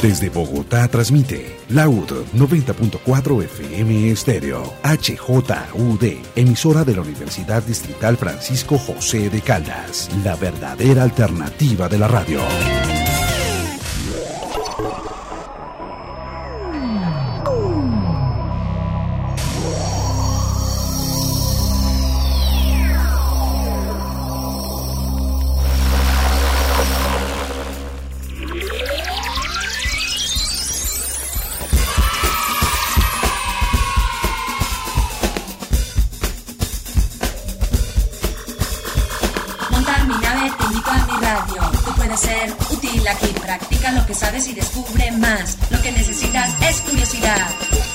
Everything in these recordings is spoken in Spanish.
Desde Bogotá transmite Laud 90.4 FM Estéreo, HJUD, emisora de la Universidad Distrital Francisco José de Caldas, la verdadera alternativa de la radio. Y descubre más. Lo que necesitas es curiosidad.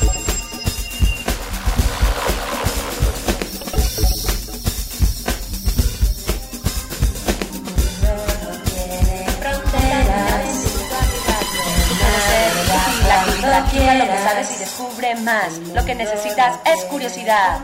Lo que sabes y descubre más. Lo que necesitas es curiosidad.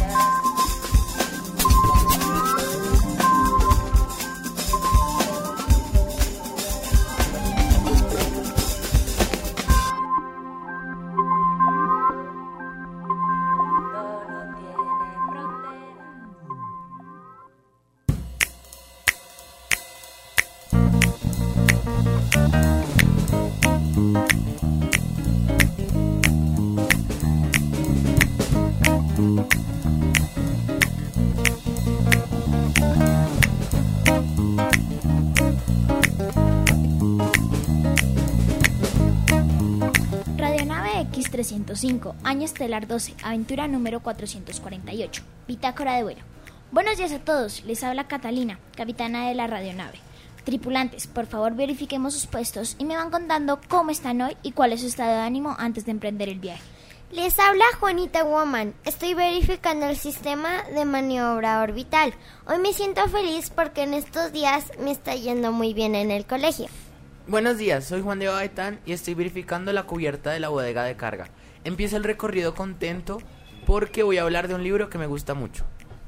X305, año estelar 12, aventura número 448, bitácora de vuelo. Buenos días a todos, les habla Catalina, capitana de la radionave. Tripulantes, por favor verifiquemos sus puestos y me van contando cómo están hoy y cuál es su estado de ánimo antes de emprender el viaje. Les habla Juanita Woman, estoy verificando el sistema de maniobra orbital. Hoy me siento feliz porque en estos días me está yendo muy bien en el colegio. Buenos días, soy Juan de Baetán y estoy verificando la cubierta de la bodega de carga. Empiezo el recorrido contento porque voy a hablar de un libro que me gusta mucho.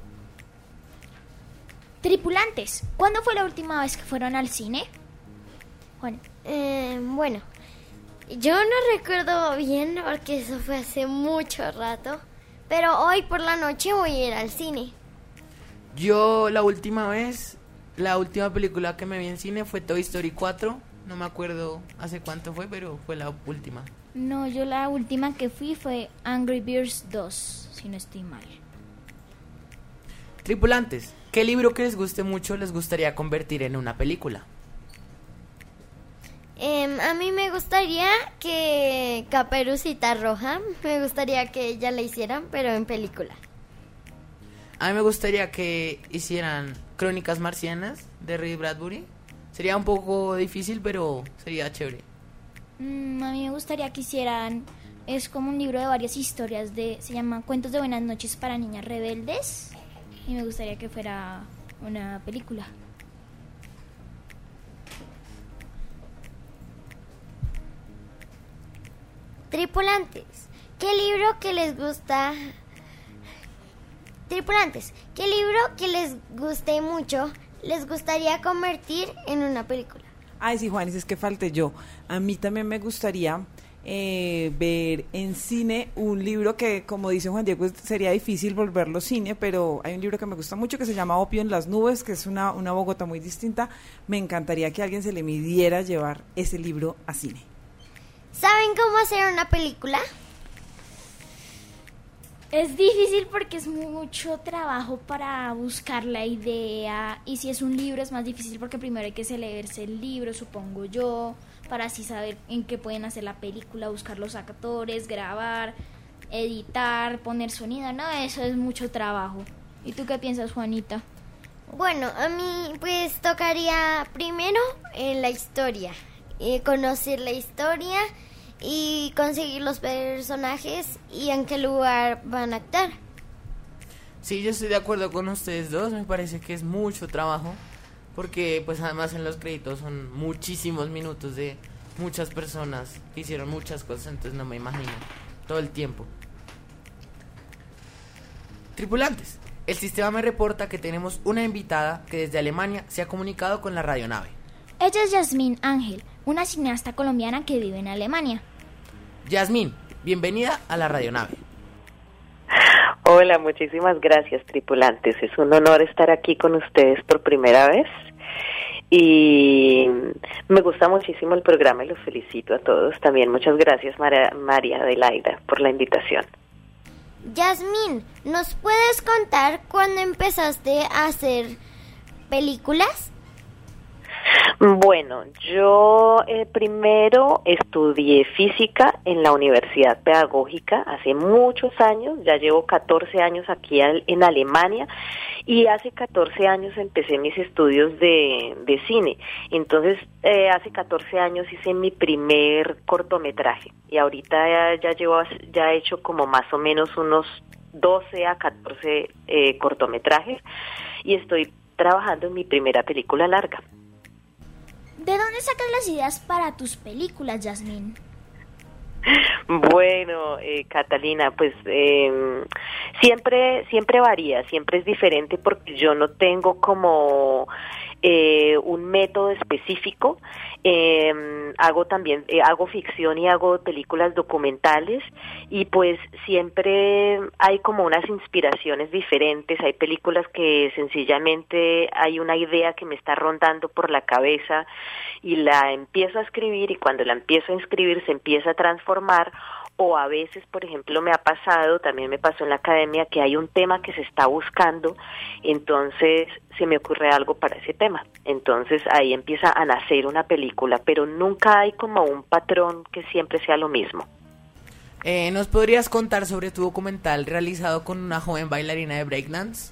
Tripulantes, ¿cuándo fue la última vez que fueron al cine? Juan. Bueno, yo no recuerdo bien porque eso fue hace mucho rato, pero hoy por la noche voy a ir al cine. Yo la última película que me vi en cine fue Toy Story 4. No me acuerdo hace cuánto fue, pero fue la última. No, yo la última que fui fue Angry Birds 2, si no estoy mal. Tripulantes, ¿qué libro que les guste mucho les gustaría convertir en una película? A mí me gustaría que Caperucita Roja, me gustaría que ella la hicieran, pero en película. A mí me gustaría que hicieran Crónicas Marcianas de Ray Bradbury. Sería un poco difícil, pero sería chévere. A mí me gustaría que hicieran... Es como un libro de varias historias. Se llama Cuentos de Buenas Noches para Niñas Rebeldes. Y me gustaría que fuera una película. Tripulantes, ¿qué libro que les gusta? Tripulantes, ¿qué libro que les guste mucho les gustaría convertir en una película? Ay, sí, Juanis, es que falté yo. A mí también me gustaría ver en cine un libro que, como dice Juan Diego, sería difícil volverlo cine, pero hay un libro que me gusta mucho que se llama Opio en las nubes, que es una Bogotá muy distinta. Me encantaría que a alguien se le midiera llevar ese libro a cine. ¿Saben cómo hacer una película? Es difícil porque es mucho trabajo para buscar la idea, y si es un libro es más difícil porque primero hay que leerse el libro, supongo yo, para así saber en qué pueden hacer la película, buscar los actores, grabar, editar, poner sonido. No, eso es mucho trabajo. ¿Y tú qué piensas, Juanita? Bueno, a mí pues tocaría primero la historia, conocer la historia y conseguir los personajes y en qué lugar van a actuar. Sí, yo estoy de acuerdo con ustedes dos. Me parece que es mucho trabajo, porque pues además en los créditos son muchísimos minutos de muchas personas que hicieron muchas cosas, entonces no me imagino todo el tiempo. Tripulantes, el sistema me reporta que tenemos una invitada que desde Alemania se ha comunicado con la radionave. Ella es Yasmín Ángel, una cineasta colombiana que vive en Alemania. Yasmín, bienvenida a la radionave. Hola, muchísimas gracias, tripulantes. Es un honor estar aquí con ustedes por primera vez. Y me gusta muchísimo el programa y los felicito a todos. También muchas gracias, María Adelaida, por la invitación. Yasmín, ¿nos puedes contar cuándo empezaste a hacer películas? Bueno, yo primero estudié física en la Universidad Pedagógica hace muchos años, ya llevo 14 años aquí en Alemania y hace 14 años empecé mis estudios de cine. Entonces, hace 14 años hice mi primer cortometraje y ahorita ya he hecho como más o menos unos 12 a 14 cortometrajes y estoy trabajando en mi primera película larga. ¿De dónde sacas las ideas para tus películas, Yasmín? Bueno, Catalina, pues siempre varía, siempre es diferente porque yo no tengo como un método específico. Hago ficción y hago películas documentales y pues siempre hay como unas inspiraciones diferentes. Hay películas que sencillamente hay una idea que me está rondando por la cabeza y la empiezo a escribir y cuando la empiezo a escribir se empieza a transformar. O a veces, por ejemplo, también me pasó en la academia que hay un tema que se está buscando, entonces se me ocurre algo para ese tema. Entonces ahí empieza a nacer una película, pero nunca hay como un patrón que siempre sea lo mismo. ¿Nos podrías contar sobre tu documental realizado con una joven bailarina de breakdance?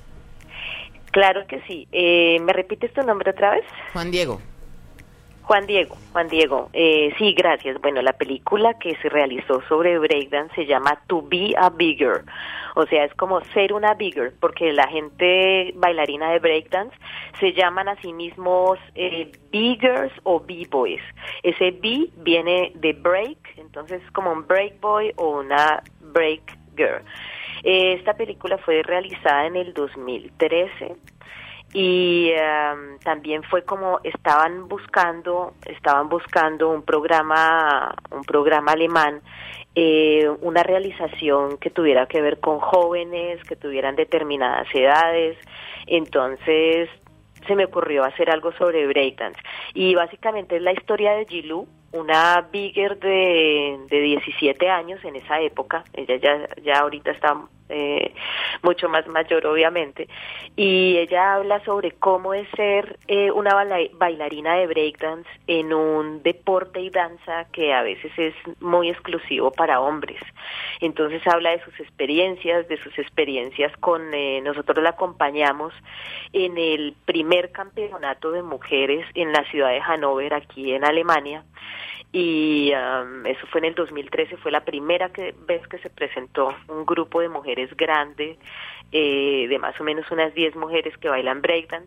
Claro que sí. ¿Me repites tu nombre otra vez? Juan Diego. Juan Diego, sí, gracias. Bueno, la película que se realizó sobre breakdance se llama To Be a Bigger, o sea, es como ser una bigger, porque la gente bailarina de breakdance se llaman a sí mismos biggers o b-boys. Ese b viene de break, entonces es como un break boy o una break girl. Esta película fue realizada en el 2013. Y también fue como estaban buscando un programa alemán, una realización que tuviera que ver con jóvenes que tuvieran determinadas edades. Entonces se me ocurrió hacer algo sobre breakdance y básicamente es la historia de Jilu, una bigger de 17 años en esa época. Ella ya ahorita está mucho más mayor, obviamente, y ella habla sobre cómo es ser una bailarina de breakdance en un deporte y danza que a veces es muy exclusivo para hombres. Entonces habla de sus experiencias con nosotros la acompañamos en el primer campeonato de mujeres en la ciudad de Hannover, aquí en Alemania. Y eso fue en el 2013, fue la primera vez que se presentó un grupo de mujeres grande, de más o menos unas 10 mujeres que bailan breakdance.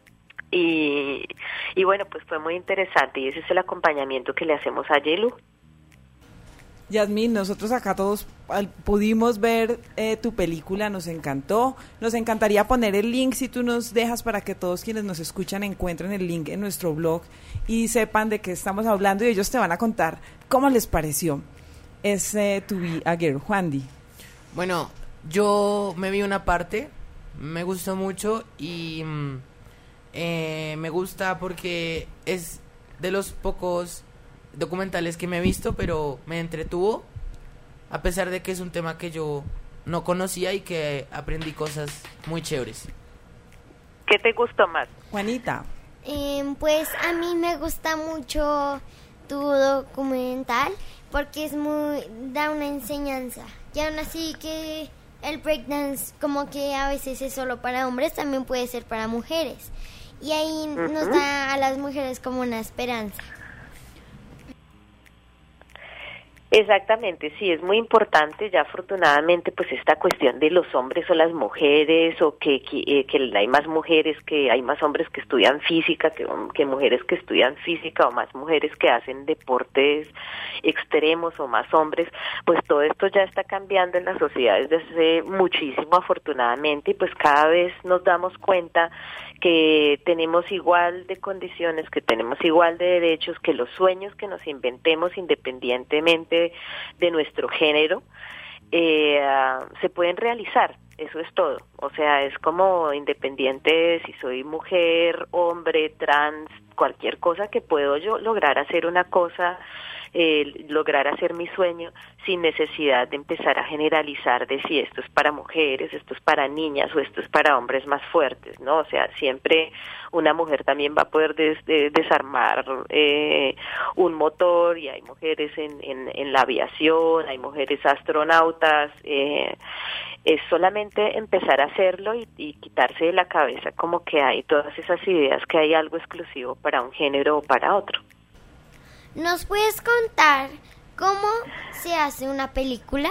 Y bueno, pues fue muy interesante y ese es el acompañamiento que le hacemos a Yelu. Yasmín, nosotros acá todos pudimos ver tu película, nos encantó. Nos encantaría poner el link si tú nos dejas para que todos quienes nos escuchan encuentren el link en nuestro blog y sepan de qué estamos hablando y ellos te van a contar cómo les pareció ese To Be a Girl. Juandi. Bueno, yo me vi una parte, me gustó mucho y me gusta porque es de los pocos documentales que me he visto, pero me entretuvo, a pesar de que es un tema que yo no conocía y que aprendí cosas muy chéveres. ¿Qué te gustó más? Juanita. Pues a mí me gusta mucho tu documental porque da una enseñanza. Y aún así que el breakdance como que a veces es solo para hombres, también puede ser para mujeres. Y ahí nos da a las mujeres como una esperanza. Exactamente, sí, es muy importante ya afortunadamente pues esta cuestión de los hombres o las mujeres o que hay más mujeres, que hay más hombres que estudian física que mujeres que estudian física o más mujeres que hacen deportes extremos o más hombres, pues todo esto ya está cambiando en las sociedades desde muchísimo afortunadamente y pues cada vez nos damos cuenta que tenemos igual de condiciones, que tenemos igual de derechos, que los sueños que nos inventemos independientemente de nuestro género se pueden realizar. Eso es todo. O sea, es como independiente si soy mujer, hombre, trans, cualquier cosa, que puedo yo lograr hacer una cosa, lograr hacer mi sueño sin necesidad de empezar a generalizar de si esto es para mujeres, esto es para niñas o esto es para hombres más fuertes, ¿no? O sea, siempre una mujer también va a poder desarmar un motor, y hay mujeres en la aviación, hay mujeres astronautas. Es solamente empezar a hacerlo y quitarse de la cabeza como que hay todas esas ideas que hay algo exclusivo para un género o para otro. ¿Nos puedes contar cómo se hace una película?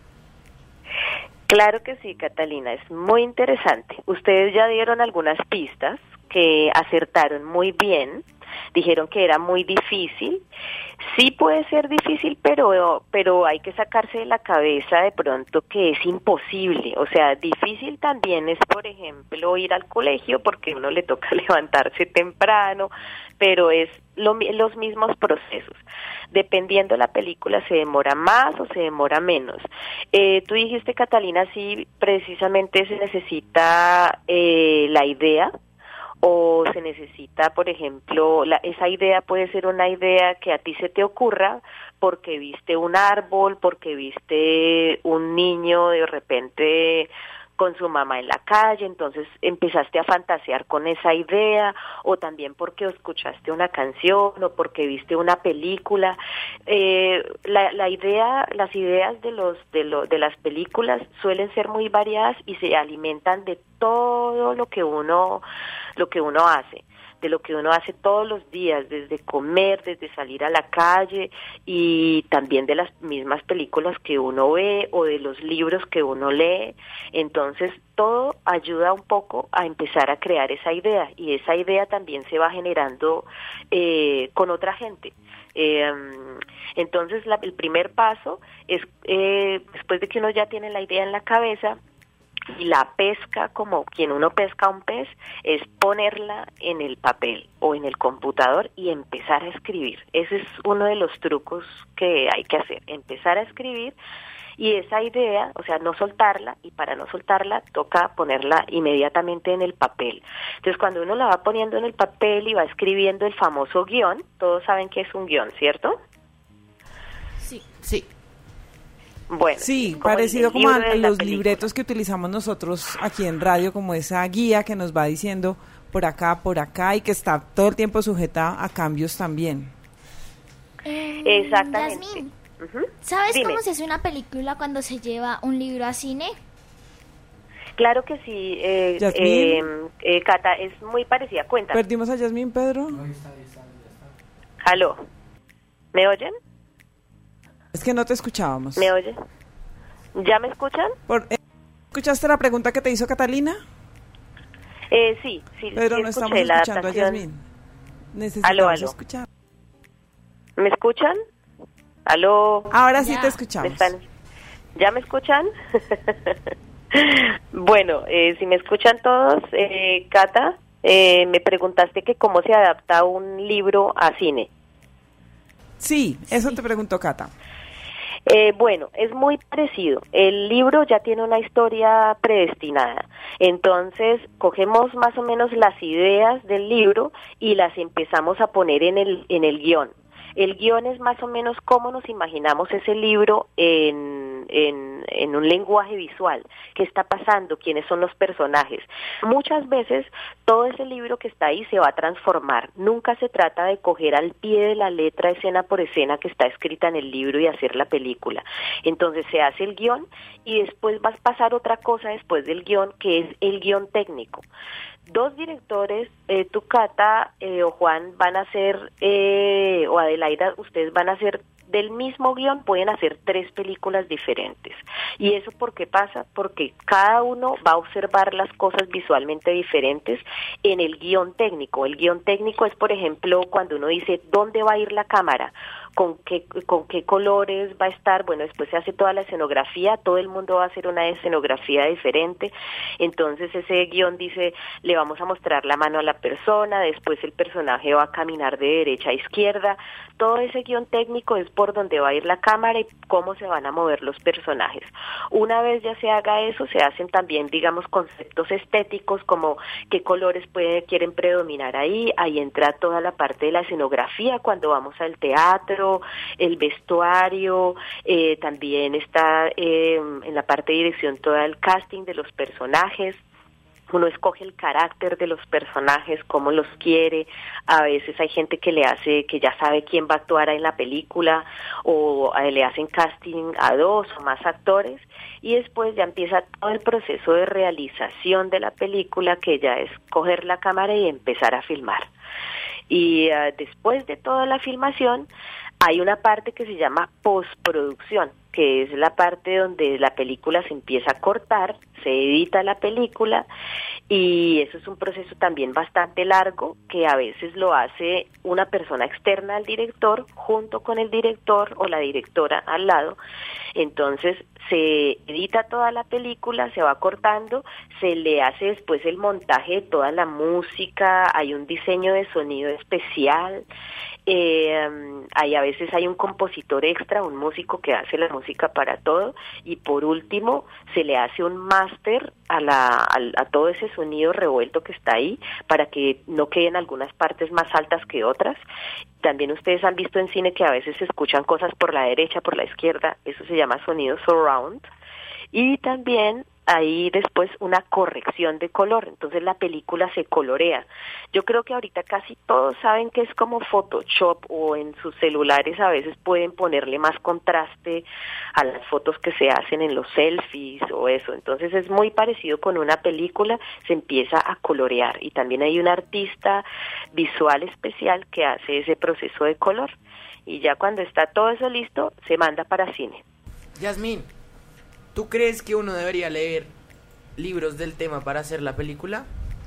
Claro que sí, Catalina, es muy interesante. Ustedes ya dieron algunas pistas que acertaron muy bien, dijeron que era muy difícil. Sí puede ser difícil, pero hay que sacarse de la cabeza de pronto que es imposible. O sea, difícil también es, por ejemplo, ir al colegio, porque a uno le toca levantarse temprano, pero es los mismos procesos. Dependiendo de la película, se demora más o se demora menos. Tú dijiste, Catalina, sí, precisamente se necesita la idea, o se necesita, por ejemplo, esa idea puede ser una idea que a ti se te ocurra porque viste un árbol, porque viste un niño de repente con su mamá en la calle, entonces empezaste a fantasear con esa idea, o también porque escuchaste una canción o porque viste una película. La idea, las ideas de las películas suelen ser muy variadas y se alimentan de todo lo que uno hace, de lo que uno hace todos los días, desde comer, desde salir a la calle, y también de las mismas películas que uno ve o de los libros que uno lee. Entonces todo ayuda un poco a empezar a crear esa idea, y esa idea también se va generando con otra gente. Entonces el primer paso es, después de que uno ya tiene la idea en la cabeza y la pesca como quien uno pesca un pez, es ponerla en el papel o en el computador y empezar a escribir. Ese es uno de los trucos que hay que hacer, empezar a escribir, y esa idea, o sea, no soltarla, y para no soltarla toca ponerla inmediatamente en el papel. Entonces, cuando uno la va poniendo en el papel y va escribiendo el famoso guión, todos saben que es un guión, ¿cierto? Sí. Sí. Bueno, sí, como parecido como a libro de la los película. libretos que utilizamos nosotros aquí en radio, como esa guía que nos va diciendo por acá, y que está todo el tiempo sujeta a cambios también. Exactamente. Yasmín, Ujú. ¿sabes Dime. cómo se hace una película cuando se lleva un libro a cine? Claro que sí, Yasmín. Cata, es muy parecida. Cuéntame. ¿Perdimos a Yasmín, Pedro? ¿Aló? ¿Me oyen? Es que no te escuchábamos. ¿Me oyen? ¿Ya me escuchan? ¿Escuchaste la pregunta que te hizo Catalina? Sí, Pedro, sí no escuché estamos la escuchando a adaptación. Yasmín. Necesitamos Aló. escuchar. ¿Me escuchan? ¿Aló? Ahora sí Ya. te escuchamos. ¿Ya me escuchan? Bueno, si me escuchan todos, Cata, me preguntaste que cómo se adapta un libro a cine. Sí, eso te preguntó Cata. Bueno, es muy parecido. El libro ya tiene una historia predestinada. Entonces, cogemos más o menos las ideas del libro y las empezamos a poner en el guión. El guión es más o menos cómo nos imaginamos ese libro en un lenguaje visual. ¿Qué está pasando? ¿Quiénes son los personajes? Muchas veces todo ese libro que está ahí se va a transformar. Nunca se trata de coger al pie de la letra, escena por escena, que está escrita en el libro y hacer la película. Entonces se hace el guión y después va a pasar otra cosa después del guión, que es el guión técnico. Dos directores, tú, Cata, o Juan, van a hacer, o Adelaida, ustedes van a hacer del mismo guión pueden hacer 3 películas diferentes. ¿Y eso por qué pasa? Porque cada uno va a observar las cosas visualmente diferentes en el guión técnico. El guión técnico es, por ejemplo, cuando uno dice dónde va a ir la cámara, con qué colores va a estar. Bueno, después se hace toda la escenografía, todo el mundo va a hacer una escenografía diferente. Entonces ese guión dice, le vamos a mostrar la mano a la persona, después el personaje va a caminar de derecha a izquierda. Todo ese guión técnico es por donde va a ir la cámara y cómo se van a mover los personajes. Una vez ya se haga eso, se hacen también, digamos, conceptos estéticos como qué colores quieren predominar ahí. Ahí entra toda la parte de la escenografía cuando vamos al teatro, el vestuario, también está en la parte de dirección todo el casting de los personajes. Uno escoge el carácter de los personajes, cómo los quiere. A veces hay gente que ya sabe quién va a actuar en la película, o le hacen casting a 2 o más actores, y después ya empieza todo el proceso de realización de la película, que ya es coger la cámara y empezar a filmar. Y después de toda la filmación, hay una parte que se llama postproducción, que es la parte donde la película se empieza a cortar, se edita la película, y eso es un proceso también bastante largo, que a veces lo hace una persona externa al director, junto con el director o la directora al lado. Entonces se edita toda la película, se va cortando, se le hace después el montaje de toda la música, hay un diseño de sonido especial, a veces hay un compositor extra, un músico que hace la música para todo, y por último se le hace un máster a todo ese sonido revuelto que está ahí, para que no queden algunas partes más altas que otras. También ustedes han visto en cine que a veces se escuchan cosas por la derecha, por la izquierda, eso se llama sonido surround. Y también hay después una corrección de color, entonces la película se colorea. Yo creo que ahorita casi todos saben que es como Photoshop, o en sus celulares a veces pueden ponerle más contraste a las fotos que se hacen en los selfies o eso. Entonces es muy parecido con una película, se empieza a colorear, y también hay un artista visual especial que hace ese proceso de color, y ya cuando está todo eso listo, se manda para cine. Yasmín, ¿tú crees que uno debería leer libros del tema para hacer la película?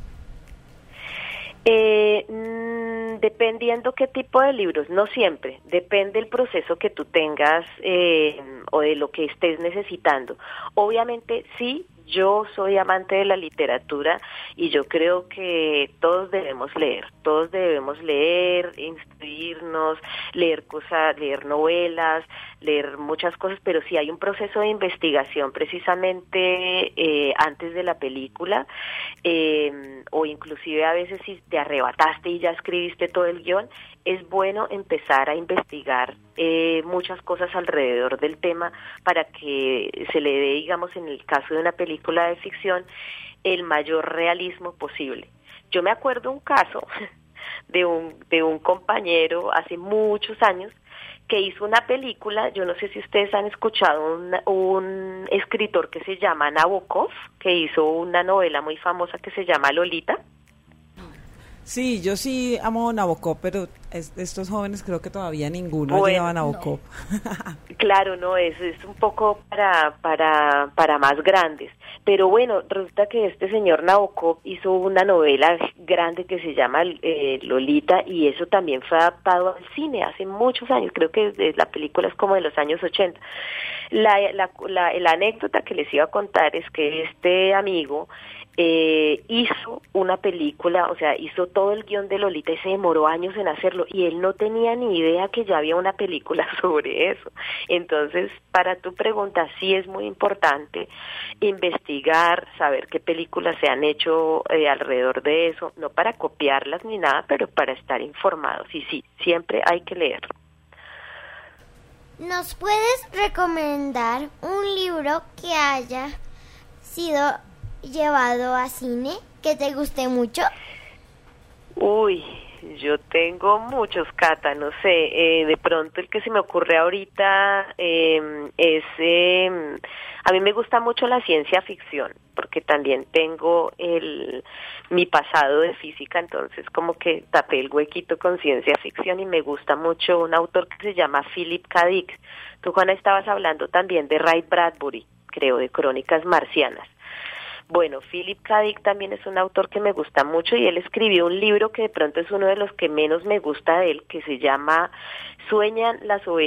Dependiendo qué tipo de libros, no siempre, depende del proceso que tú tengas o de lo que estés necesitando. Obviamente sí, yo soy amante de la literatura y yo creo que todos debemos leer, instruirnos, leer cosas, leer novelas, leer muchas cosas, pero sí hay un proceso de investigación precisamente antes de la película, o inclusive a veces si te arrebataste y ya escribiste todo el guión, es bueno empezar a investigar muchas cosas alrededor del tema para que se le dé, digamos, en el caso de una película de ficción, el mayor realismo posible. Yo me acuerdo un caso de un compañero hace muchos años que hizo una película. Yo no sé si ustedes han escuchado un escritor que se llama Nabokov, que hizo una novela muy famosa que se llama Lolita. Sí, yo sí amo Nabokov, pero estos jóvenes creo que todavía ninguno lleva Nabokov. No. Claro, no, es un poco para más grandes. Pero bueno, resulta que este señor Nabokov hizo una novela grande que se llama Lolita, y eso también fue adaptado al cine hace muchos años. Creo que la película es como de los años 80. La anécdota que les iba a contar es que este amigo hizo una película, o sea, hizo todo el guión de Lolita y se demoró años en hacerlo, y él no tenía ni idea que ya había una película sobre eso. Entonces, para tu pregunta, sí es muy importante investigar, saber qué películas se han hecho alrededor de eso, no para copiarlas ni nada, pero para estar informados. Y sí, siempre hay que leerlo. ¿Nos puedes recomendar un libro que haya sido llevado a cine, que te guste mucho? Uy, yo tengo muchos, Cata, no sé, de pronto el que se me ocurre ahorita a mí me gusta mucho la ciencia ficción, porque también tengo mi pasado de física, entonces como que tapé el huequito con ciencia ficción y me gusta mucho un autor que se llama Philip K. Dick. Tú, Juana, estabas hablando también de Ray Bradbury, creo, de Crónicas Marcianas. Bueno, Philip K. Dick también es un autor que me gusta mucho y él escribió un libro que de pronto es uno de los que menos me gusta de él, que se llama Sueñan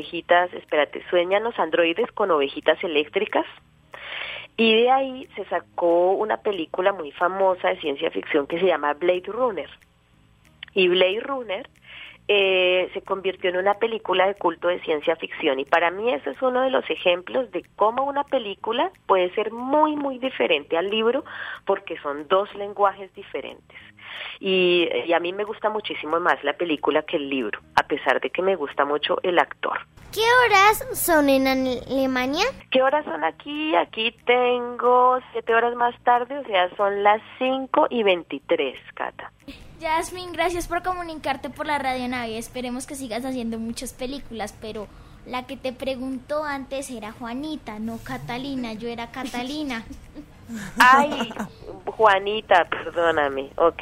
los androides con ovejitas eléctricas. Y de ahí se sacó una película muy famosa de ciencia ficción que se llama Blade Runner. Y Blade Runner se convirtió en una película de culto de ciencia ficción y para mí ese es uno de los ejemplos de cómo una película puede ser muy muy diferente al libro porque son dos lenguajes diferentes y a mí me gusta muchísimo más la película que el libro, a pesar de que me gusta mucho el actor. ¿Qué horas son en Alemania? ¿Qué horas son aquí? Aquí tengo 7 horas más tarde, o sea, son las 5:23, Cata. Jasmine, gracias por comunicarte por la Radio Navi. Esperemos que sigas haciendo muchas películas, pero la que te preguntó antes era Juanita, no Catalina. Yo era Catalina. Ay, Juanita, perdóname. Ok.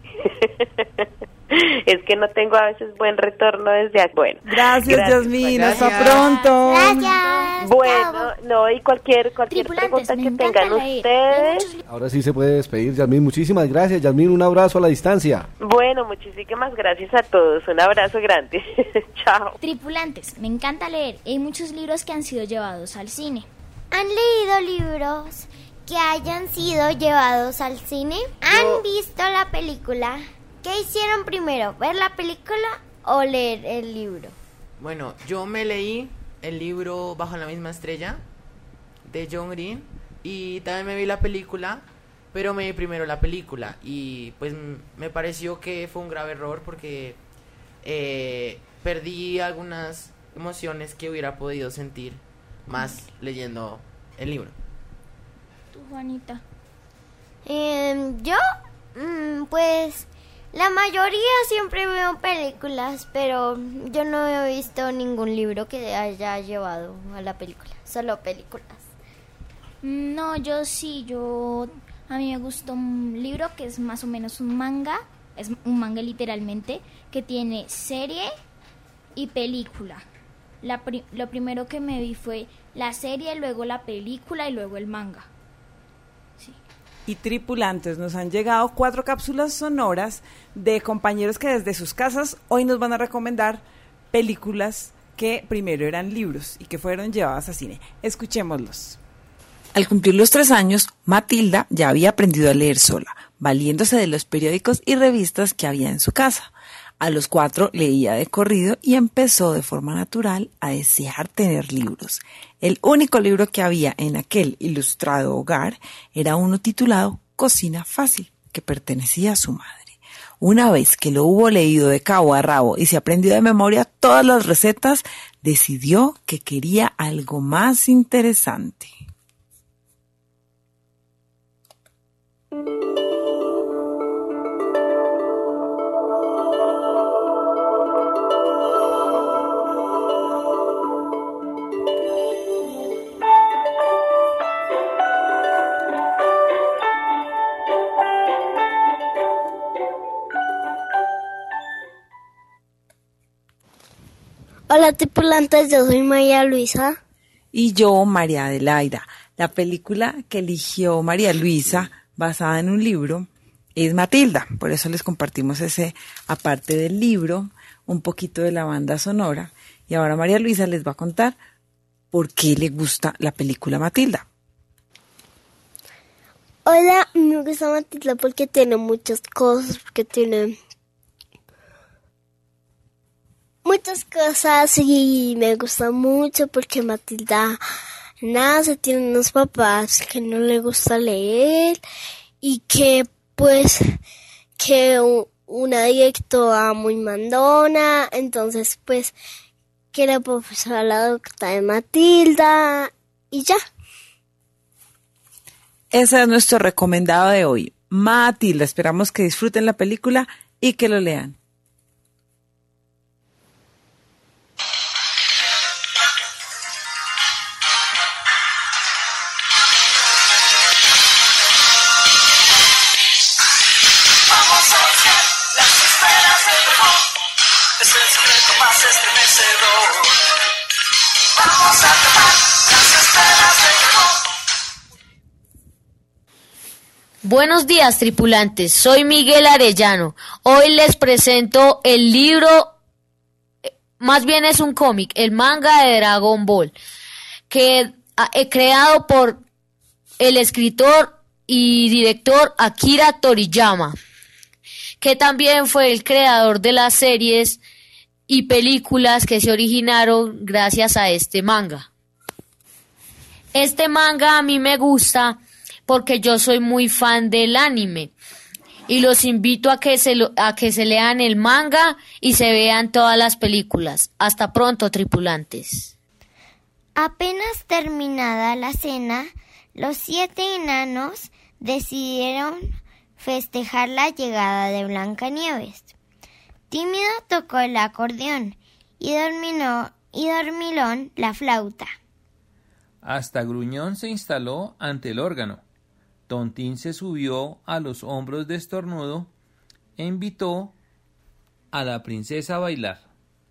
Es que no tengo a veces buen retorno desde aquí. Bueno, gracias Yasmín, hasta pronto. Gracias. Bueno, no, y cualquier pregunta que tengan ustedes. Ahora sí se puede despedir, Yasmín. Muchísimas gracias, Yasmín. Un abrazo a la distancia. Bueno, muchísimas gracias a todos. Un abrazo grande. Chao. Tripulantes, me encanta leer. Hay muchos libros que han sido llevados al cine. ¿Han leído libros que hayan sido llevados al cine? ¿Han visto la película? ¿Qué hicieron primero, ver la película o leer el libro? Bueno, yo me leí el libro Bajo la misma estrella de John Green y también me vi la película, pero me vi primero la película y pues me pareció que fue un grave error porque perdí algunas emociones que hubiera podido sentir más leyendo el libro. ¿Tú, Juanita? Yo, pues la mayoría siempre veo películas, pero yo no he visto ningún libro que haya llevado a la película, solo películas. No, yo sí, a mí me gustó un libro que es más o menos un manga, es un manga literalmente, que tiene serie y película. Lo primero que me vi fue la serie, luego la película y luego el manga. Sí. Y tripulantes, nos han llegado 4 cápsulas sonoras de compañeros que desde sus casas hoy nos van a recomendar películas que primero eran libros y que fueron llevadas a cine. Escuchémoslos. Al cumplir los 3 años, Matilda ya había aprendido a leer sola, valiéndose de los periódicos y revistas que había en su casa. A los 4 leía de corrido y empezó de forma natural a desear tener libros. El único libro que había en aquel ilustrado hogar era uno titulado Cocina Fácil, que pertenecía a su madre. Una vez que lo hubo leído de cabo a rabo y se aprendió de memoria todas las recetas, decidió que quería algo más interesante. Hola tripulantes, yo soy María Luisa. Y yo, María Adelaida. La película que eligió María Luisa, basada en un libro, es Matilda. Por eso les compartimos ese, aparte del libro, un poquito de la banda sonora. Y ahora María Luisa les va a contar por qué le gusta la película Matilda. Hola, me gusta Matilda porque tiene muchas cosas, muchas cosas y me gusta mucho porque Matilda nace, tiene unos papás que no le gusta leer y que una directora muy mandona, entonces que la profesora la doctora de Matilda y ya. Ese es nuestro recomendado de hoy, Matilda. Esperamos que disfruten la película y que lo lean. vamos a tomar las esferas de carbón. Buenos días, tripulantes. Soy Miguel Arellano. Hoy les presento el libro, más bien es un cómic, el manga de Dragon Ball, que creado por el escritor y director Akira Toriyama, que también fue el creador de las series y películas que se originaron gracias a este manga. Este manga a mí me gusta porque yo soy muy fan del anime y los invito a que se lean el manga y se vean todas las películas. Hasta pronto, tripulantes. Apenas terminada la cena, los 7 enanos decidieron festejar la llegada de Blancanieves. Tímido tocó el acordeón y Dormilón la flauta. Hasta Gruñón se instaló ante el órgano. Tontín se subió a los hombros de Estornudo e invitó a la princesa a bailar.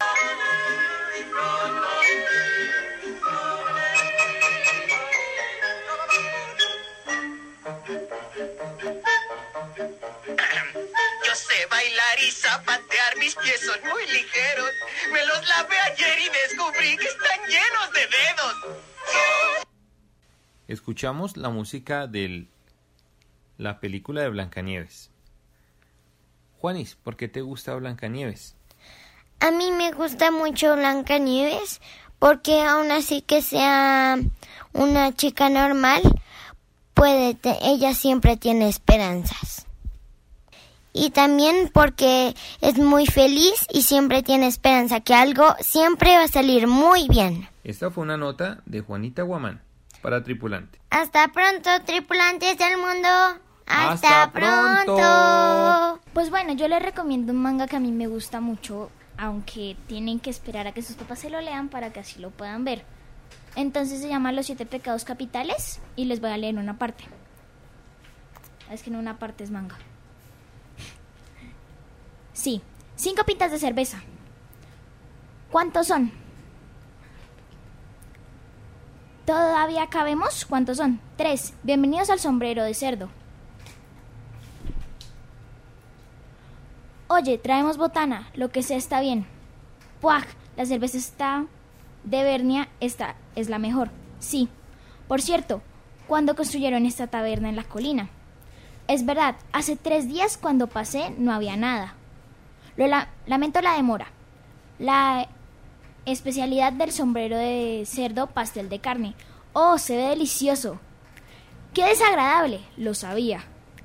Yo sé bailar y zapatear, mis pies son muy ligeros. Me los lavé ayer y descubrí que están llenos de dedos. Escuchamos la música de la película de Blancanieves. Juanis, ¿por qué te gusta Blancanieves? A mí me gusta mucho Blancanieves porque aun así que sea una chica normal, ella siempre tiene esperanzas. Y también porque es muy feliz y siempre tiene esperanza que algo siempre va a salir muy bien. Esta fue una nota de Juanita Guamán para Tripulante. Hasta pronto, tripulantes del mundo. ¡Hasta pronto! Pues bueno, yo les recomiendo un manga que a mí me gusta mucho, aunque tienen que esperar a que sus papás se lo lean para que así lo puedan ver. Entonces se llama Los 7 pecados capitales y les voy a leer una parte. Es que no una parte es manga. Sí, 5 pintas de cerveza. ¿Cuántos son? ¿Todavía cabemos? ¿Cuántos son? 3. Bienvenidos al sombrero de cerdo. Oye, traemos botana, lo que sea está bien. ¡Puaj! La cerveza está de Bernia, esta es la mejor. Sí. Por cierto, ¿cuándo construyeron esta taberna en la colina? Es verdad, hace 3 días cuando pasé no había nada. Lamento la demora. La especialidad del sombrero de cerdo, pastel de carne. ¡Oh, se ve delicioso! ¡Qué desagradable! Lo sabía.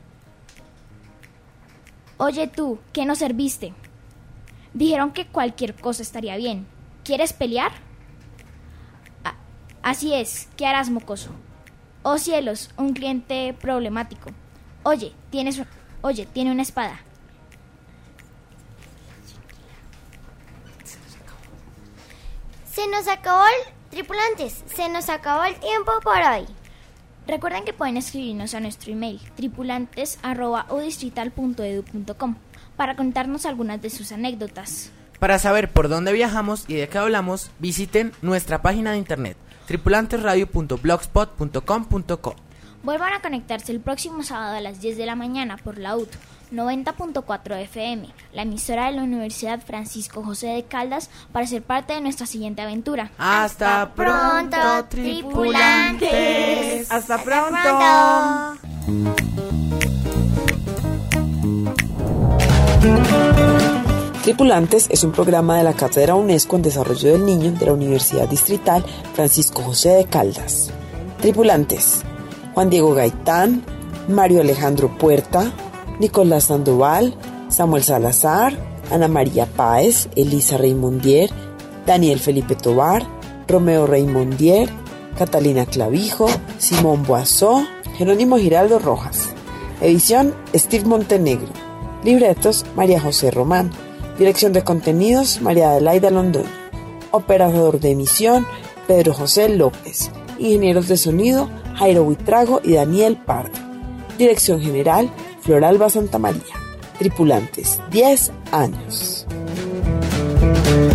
Oye tú, ¿qué nos serviste? Dijeron que cualquier cosa estaría bien. ¿Quieres pelear? Así es, ¿qué harás, mocoso? Oh cielos, un cliente problemático. Oye, tiene una espada. Se nos acabó tripulantes, se nos acabó el tiempo por hoy. Recuerden que pueden escribirnos a nuestro email tripulantes@udistrital.edu.com para contarnos algunas de sus anécdotas. Para saber por dónde viajamos y de qué hablamos, visiten nuestra página de internet tripulantesradio.blogspot.com.co. Vuelvan a conectarse el próximo sábado a las 10 de la mañana por la UT 90.4 FM, la emisora de la Universidad Francisco José de Caldas, para ser parte de nuestra siguiente aventura. ¡Hasta pronto, tripulantes! ¡Hasta pronto! Tripulantes es un programa de la Cátedra UNESCO en Desarrollo del Niño de la Universidad Distrital Francisco José de Caldas. Tripulantes: Juan Diego Gaitán, Mario Alejandro Puerta, Nicolás Sandoval, Samuel Salazar, Ana María Páez, Elisa Reymondier, Daniel Felipe Tobar, Romeo Reymondier, Catalina Clavijo, Simón Boazó, Jerónimo Giraldo Rojas. Edición: Steve Montenegro. Libretos: María José Román. Dirección de contenidos: María Adelaida Londoño. Operador de emisión: Pedro José López. Ingenieros de sonido: Jairo Buitrago y Daniel Pardo. Dirección general: Floralba Santamaría. Tripulantes: 10 años.